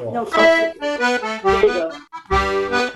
No, there you go.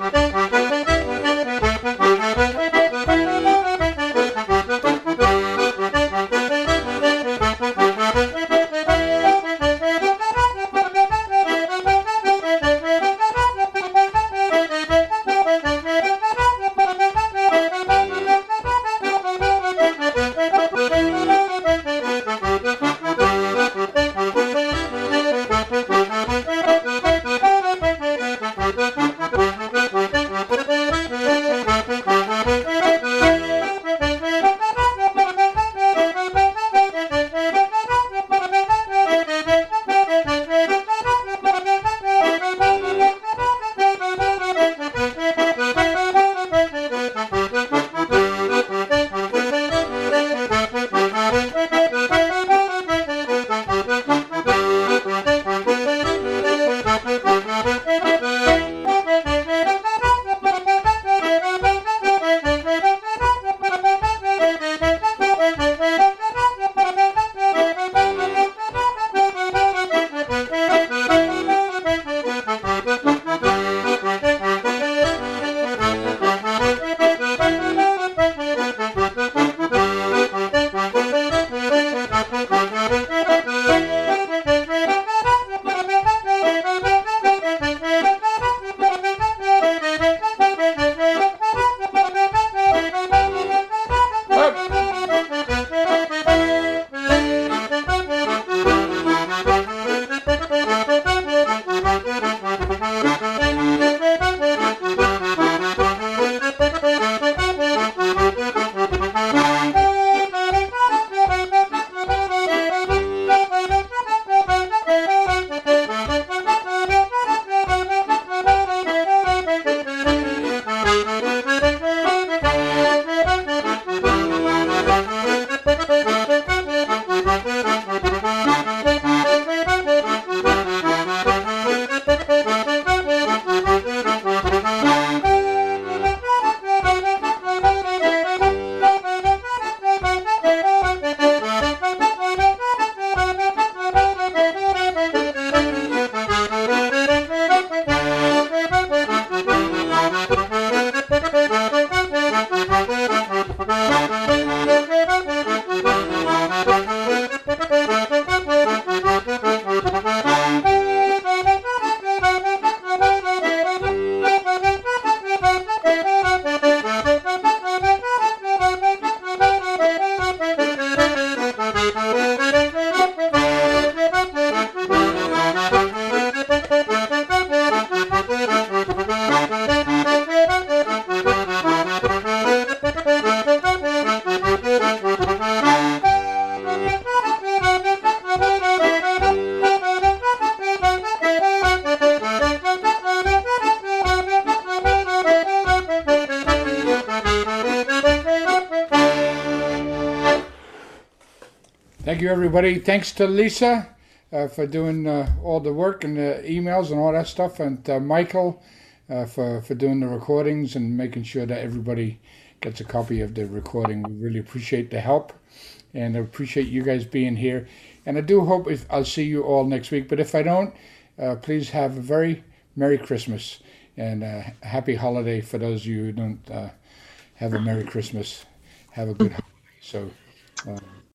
Thank you, everybody. Thanks to Lisa for doing all the work and the emails and all that stuff, and Michael for doing the recordings and making sure that everybody gets a copy of the recording. We really appreciate the help, and I appreciate you guys being here. And I do hope I'll see you all next week. But if I don't, please have a very Merry Christmas and a happy holiday for those of you who don't have a Merry Christmas. Have a good holiday. So.